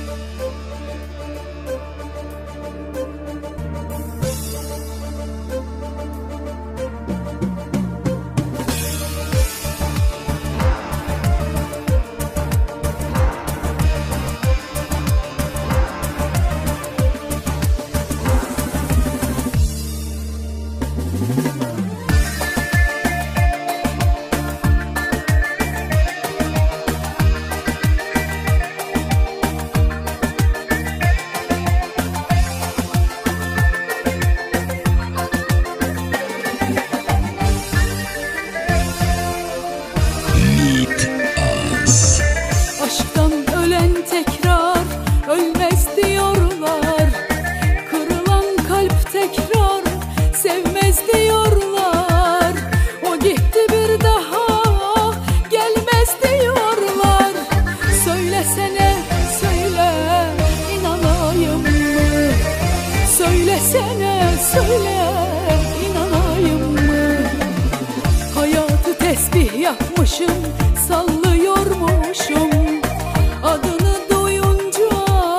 Söylesene söyle, inanayım mı? Hayatı tesbih yapmışım, sallıyormuşum. Adını duyunca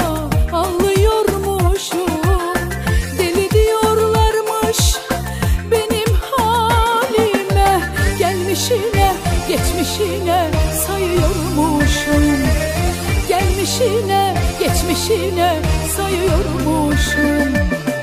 ağlıyormuşum. Deli diyorlarmış benim halime. Gelmişine geçmişine sayıyormuşum. Gelmişine geçmişine sayıyormuşum.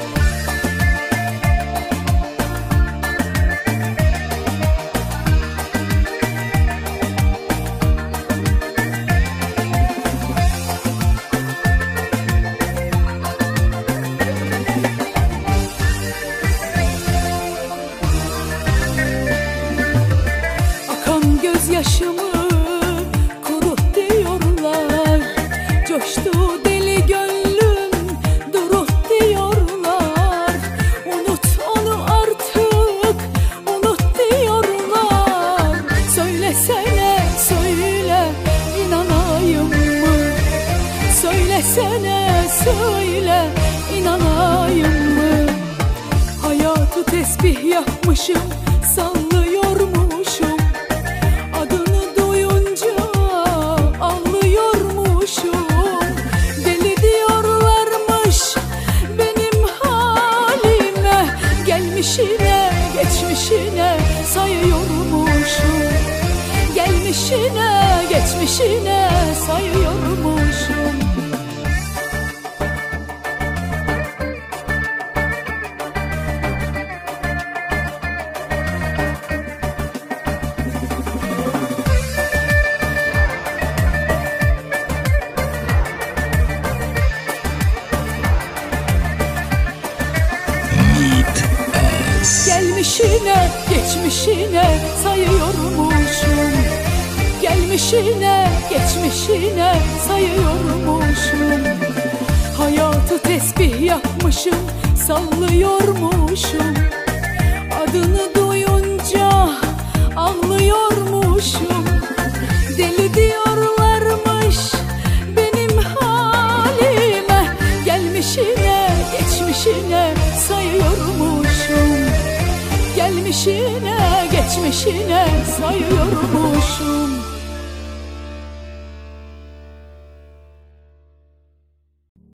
Akan gözyaşımı kurut diyorlar. Coştu deli gönlüm durut diyorlar. Unut onu artık, unut diyorlar. Söylesene söyle, inanayım mı? Söylesene söyle, inanayım mı? Hayatı tesbih yapmışım, sallıyormuşum. Adını duyunca ağlıyormuşum. Deli diyorlarmış benim halime. Gelmişine geçmişine sayıyormuşum. Gelmişine geçmişine sayıyormuşum. Gelmişine geçmişine sayıyormuşum. Gelmişine geçmişine sayıyormuşum. Hayatı tesbih yapmışım, sallıyormuşum. Adını duyunca ağlıyormuşum. Deli diyorlarmış benim halime. Gelmişine geçmişine sayıyormuşum. Gelmişine geçmişine sayıyormuşum.